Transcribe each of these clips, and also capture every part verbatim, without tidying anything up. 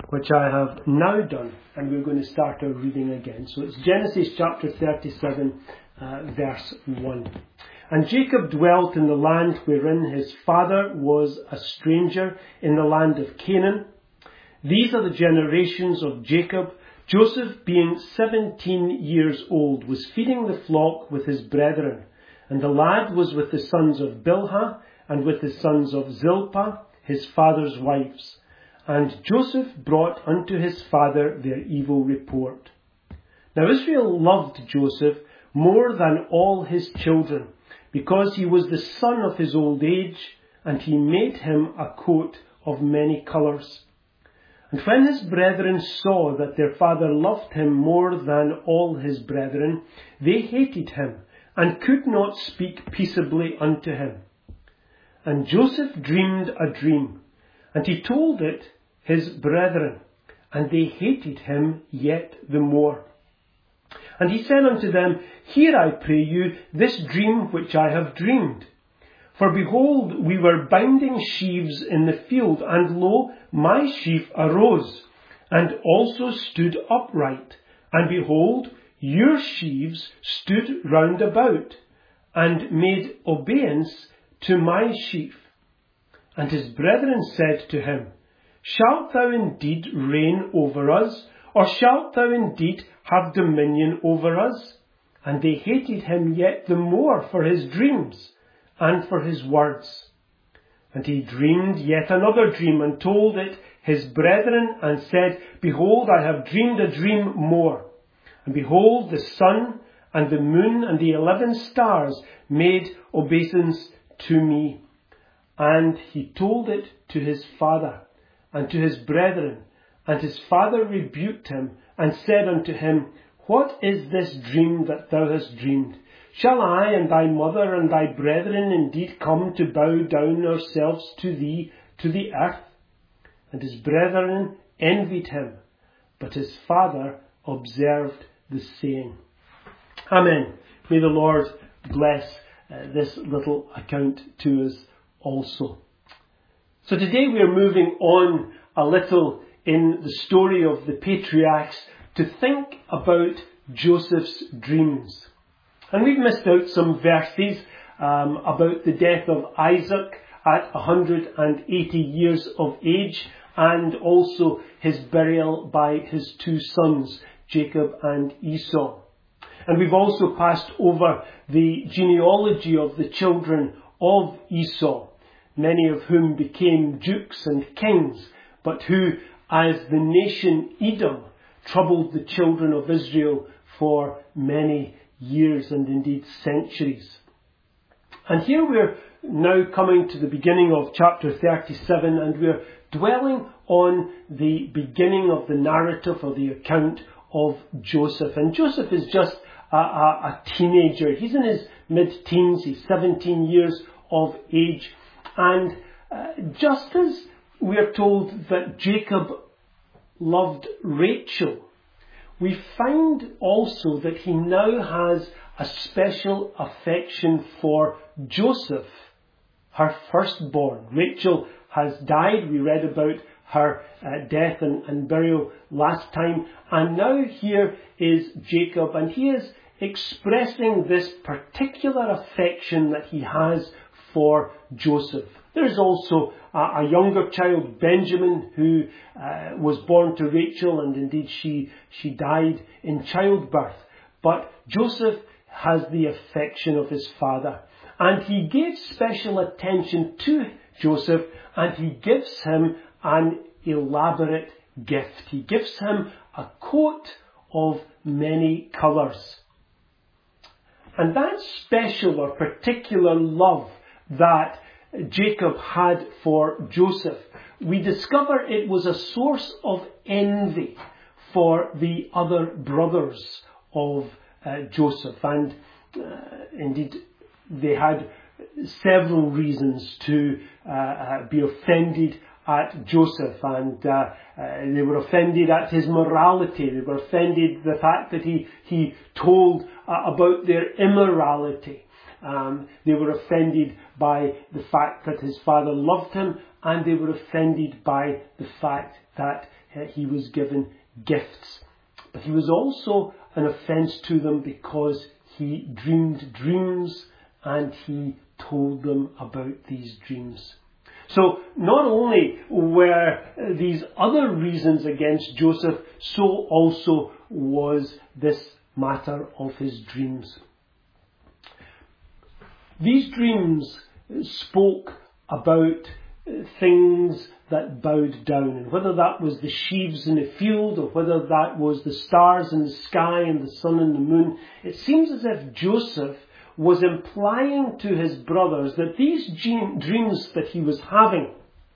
which I have now done, and we're going to start our reading again. So it's Genesis chapter thirty-seven, uh, verse one. And Jacob dwelt in the land wherein his father was a stranger, in the land of Canaan. These are the generations of Jacob. Joseph, being seventeen years old, was feeding the flock with his brethren. And the lad was with the sons of Bilhah, and with the sons of Zilpah, his father's wives. And Joseph brought unto his father their evil report. Now Israel loved Joseph more than all his children, because he was the son of his old age, and he made him a coat of many colours. And when his brethren saw that their father loved him more than all his brethren, they hated him, and could not speak peaceably unto him. And Joseph dreamed a dream, and he told it his brethren, and they hated him yet the more. And he said unto them, Hear, I pray you, this dream which I have dreamed. For behold, we were binding sheaves in the field, and lo, my sheaf arose, and also stood upright. And behold, your sheaves stood round about, and made obeisance to my sheaf. And his brethren said to him, Shalt thou indeed reign over us, or shalt thou indeed have dominion over us? And they hated him yet the more for his dreams, and for his words. And he dreamed yet another dream, and told it his brethren, and said, Behold, I have dreamed a dream more. And behold, the sun, and the moon, and the eleven stars made obeisance to me. And he told it to his father, and to his brethren. And his father rebuked him, and said unto him, What is this dream that thou hast dreamed? Shall I and thy mother and thy brethren indeed come to bow down ourselves to thee, to the earth? And his brethren envied him, but his father observed the saying. Amen. May the Lord bless uh, this little account to us also. So today we are moving on a little in the story of the patriarchs to think about Joseph's dreams. And we've missed out some verses um, about the death of Isaac at one hundred eighty years of age, and also his burial by his two sons, Jacob and Esau. And we've also passed over the genealogy of the children of Esau, many of whom became dukes and kings, but who, as the nation Edom, troubled the children of Israel for many years and indeed centuries. And here we're now coming to the beginning of chapter thirty-seven, and we're dwelling on the beginning of the narrative or the account of Joseph. And Joseph is just a, a, a teenager. He's in his mid-teens. He's seventeen years of age. And uh, just as we are told that Jacob loved Rachel, we find also that he now has a special affection for Joseph, her firstborn. Rachel has died. We read about her uh, death and, and burial last time. And now here is Jacob, and he is expressing this particular affection that he has for Joseph. There's also a, a younger child, Benjamin, who uh, was born to Rachel, and indeed she, she died in childbirth. But Joseph has the affection of his father, and he gives special attention to Joseph, and he gives him an elaborate gift. He gives him a coat of many colours. And that special or particular love that Jacob had for Joseph, we discover it was a source of envy for the other brothers of uh, Joseph. And uh, indeed, they had several reasons to uh, uh, be offended at Joseph, and uh, uh, they were offended at his morality. They were offended the fact that he, he told uh, about their immorality. Um, they were offended by the fact that his father loved him, and they were offended by the fact that uh, he was given gifts. But he was also an offence to them because he dreamed dreams and he told them about these dreams. So not only were these other reasons against Joseph, so also was this matter of his dreams. These dreams spoke about things that bowed down, and whether that was the sheaves in the field or whether that was the stars in the sky and the sun and the moon, it seems as if Joseph was implying to his brothers that these dreams that he was having,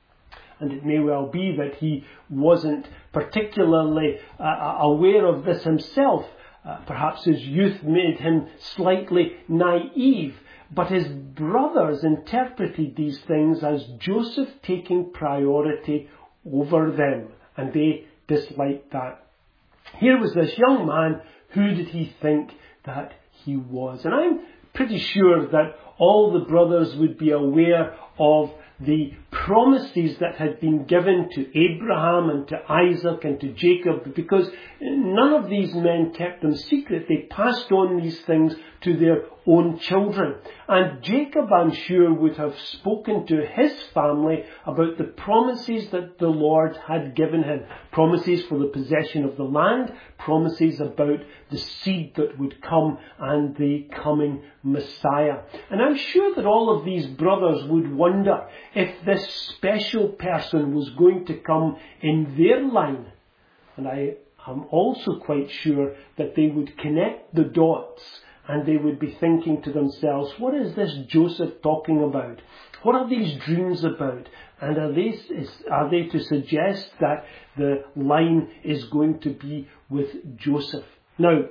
and it may well be that he wasn't particularly uh, aware of this himself, uh, perhaps his youth made him slightly naive, but his brothers interpreted these things as Joseph taking priority over them, and they disliked that. Here was this young man. Who did he think that he was? And I'm pretty sure that all the brothers would be aware of the promises that had been given to Abraham and to Isaac and to Jacob, because none of these men kept them secret. They passed on these things to their own children. And Jacob, I'm sure, would have spoken to his family about the promises that the Lord had given him. Promises for the possession of the land, promises about the seed that would come and the coming Messiah. And I'm sure that all of these brothers would wonder if this special person was going to come in their line. And I am also quite sure that they would connect the dots and they would be thinking to themselves, what is this Joseph talking about? What are these dreams about? And are they, are they to suggest that the line is going to be with Joseph? Now,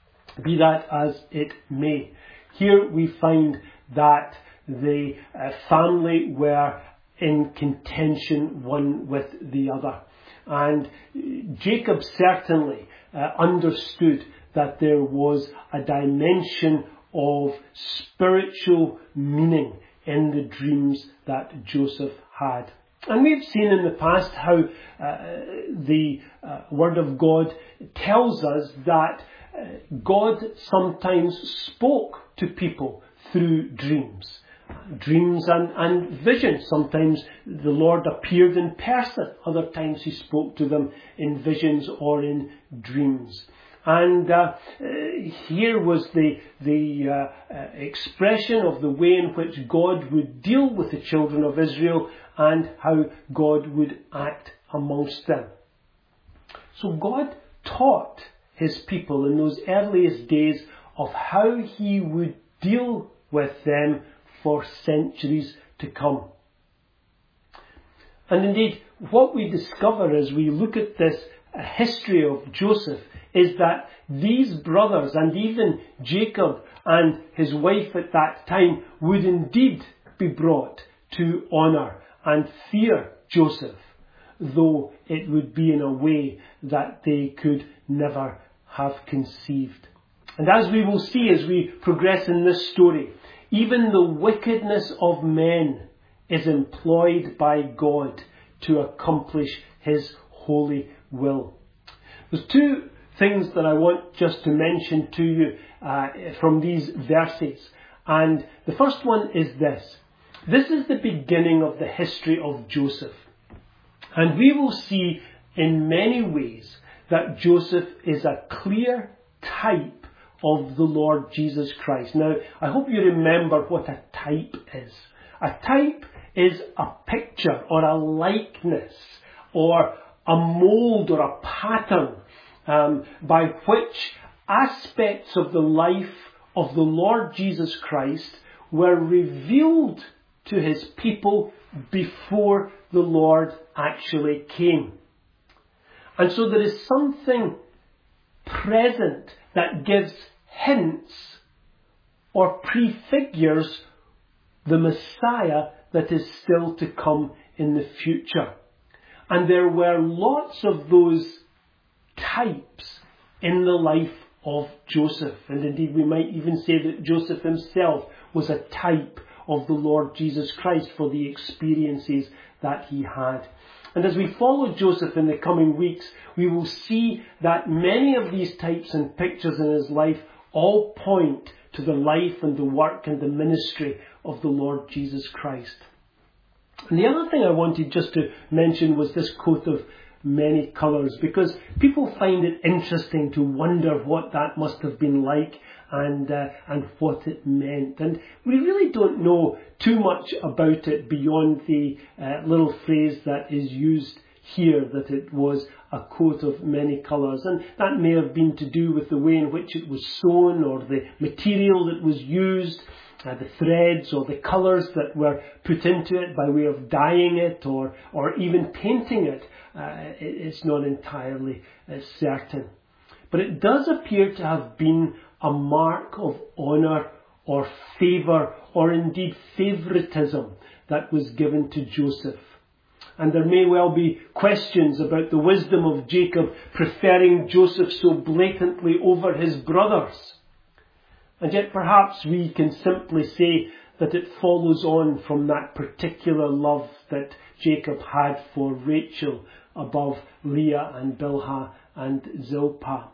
be that as it may, here we find that the uh, family were in contention one with the other. And Jacob certainly uh, understood that there was a dimension of spiritual meaning in the dreams that Joseph had. And we've seen in the past how uh, the uh, Word of God tells us that uh, God sometimes spoke to people through dreams. Dreams and, and visions. Sometimes the Lord appeared in person. Other times he spoke to them in visions or in dreams. And uh, here was the, the uh, uh, expression of the way in which God would deal with the children of Israel and how God would act amongst them. So God taught his people in those earliest days of how he would deal with them for centuries to come. And indeed, what we discover as we look at this history of Joseph is that these brothers and even Jacob and his wife at that time would indeed be brought to honour and fear Joseph, though it would be in a way that they could never have conceived. And as we will see as we progress in this story, even the wickedness of men is employed by God to accomplish his holy will. There's two things that I want just to mention to you uh, from these verses. And the first one is this. This is the beginning of the history of Joseph. And we will see in many ways that Joseph is a clear type of the Lord Jesus Christ. Now, I hope you remember what a type is. A type is a picture or a likeness or a mould or a pattern um, by which aspects of the life of the Lord Jesus Christ were revealed to his people before the Lord actually came. And so there is something present that gives hints or prefigures the Messiah that is still to come in the future. And there were lots of those types in the life of Joseph. And indeed we might even say that Joseph himself was a type of the Lord Jesus Christ for the experiences that he had. And as we follow Joseph in the coming weeks, we will see that many of these types and pictures in his life all point to the life and the work and the ministry of the Lord Jesus Christ. And the other thing I wanted just to mention was this coat of many colours, because people find it interesting to wonder what that must have been like and uh, and what it meant. And we really don't know too much about it beyond the uh, little phrase that is used here, that it was a coat of many colours. And that may have been to do with the way in which it was sewn, or the material that was used, Uh, the threads or the colours that were put into it by way of dyeing it or, or even painting it. Uh, it it's not entirely uh, certain. But it does appear to have been a mark of honour or favour, or indeed favouritism, that was given to Joseph. And there may well be questions about the wisdom of Jacob preferring Joseph so blatantly over his brothers. And yet perhaps we can simply say that it follows on from that particular love that Jacob had for Rachel above Leah and Bilhah and Zilpah.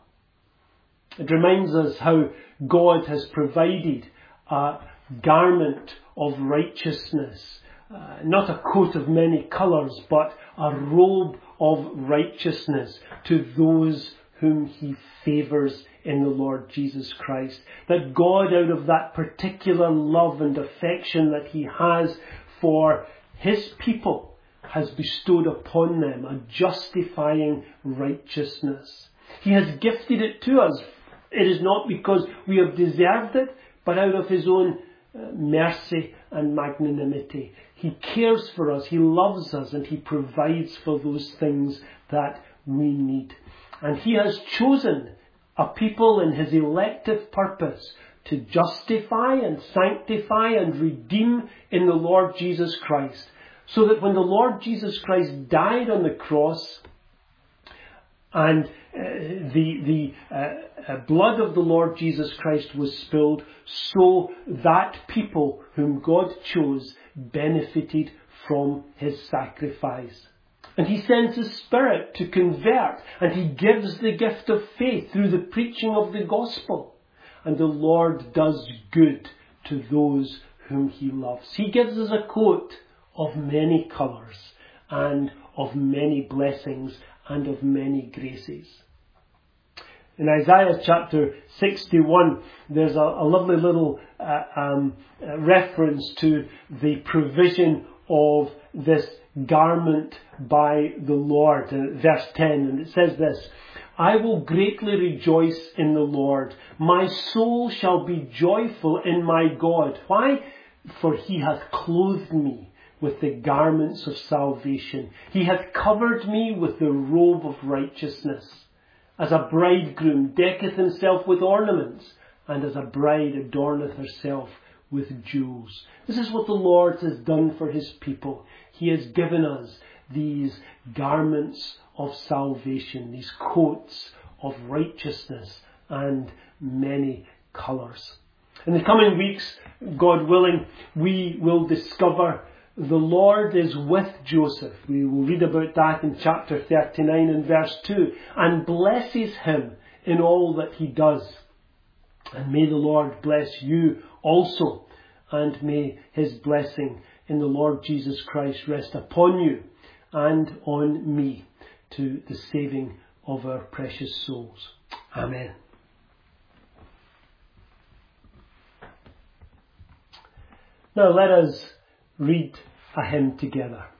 It reminds us how God has provided a garment of righteousness, uh, not a coat of many colours, but a robe of righteousness to those whom he favours in the Lord Jesus Christ. That God, out of that particular love and affection that he has for his people, has bestowed upon them a justifying righteousness. He has gifted it to us. It is not because we have deserved it, but out of his own uh, mercy and magnanimity. He cares for us, he loves us, and he provides for those things that we need. And he has chosen a people in his elective purpose to justify and sanctify and redeem in the Lord Jesus Christ. So that when the Lord Jesus Christ died on the cross and uh, the, the uh, uh, blood of the Lord Jesus Christ was spilled, so that people whom God chose benefited from his sacrifice. And he sends his Spirit to convert, and he gives the gift of faith through the preaching of the gospel. And the Lord does good to those whom he loves. He gives us a coat of many colours and of many blessings and of many graces. In Isaiah chapter sixty-one, there's a, a lovely little uh, um, uh, reference to the provision of this garment by the Lord. Uh, verse ten, and it says this: I will greatly rejoice in the Lord. My soul shall be joyful in my God. Why? For he hath clothed me with the garments of salvation. He hath covered me with the robe of righteousness. As a bridegroom decketh himself with ornaments, and as a bride adorneth herself with jewels. This is what the Lord has done for his people. He has given us these garments of salvation, these coats of righteousness and many colours. In the coming weeks, God willing, we will discover the Lord is with Joseph. We will read about that in chapter thirty-nine and verse two, and blesses him in all that he does. And may the Lord bless you also, and may his blessing in the Lord Jesus Christ rest upon you and on me, to the saving of our precious souls. Amen. Now let us read a hymn together.